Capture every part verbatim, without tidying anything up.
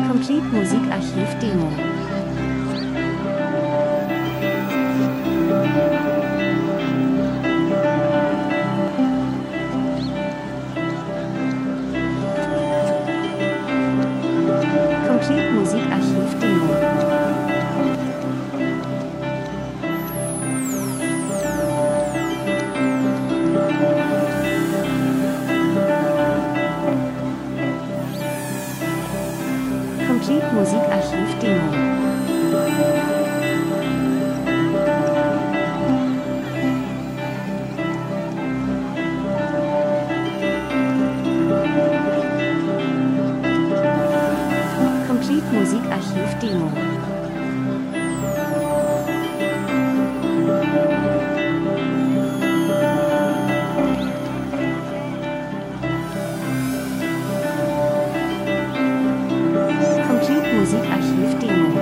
Complete Musikarchiv Demo. Complete Musikarchiv Demo. Complete Musikarchiv Demo. Complete Musikarchiv Demo. Complete Musikarchiv Demo.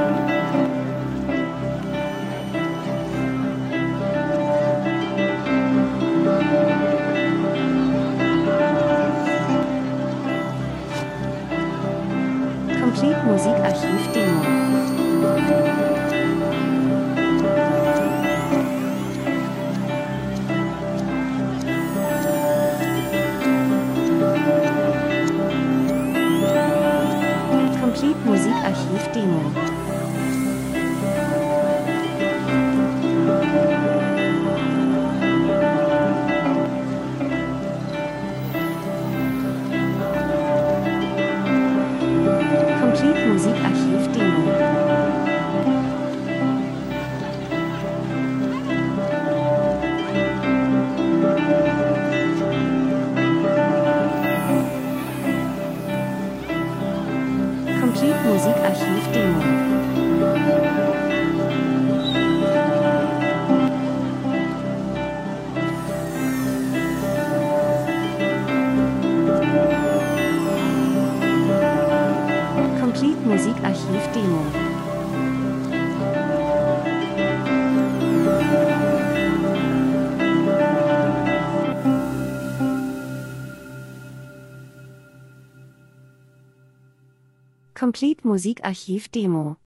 Complete Musikarchiv Demo. Complete Musikarchiv Demo. Complete Musikarchiv Demo. Complete Musikarchiv Demo. Complete Musikarchiv Demo. Complete Musikarchiv Demo.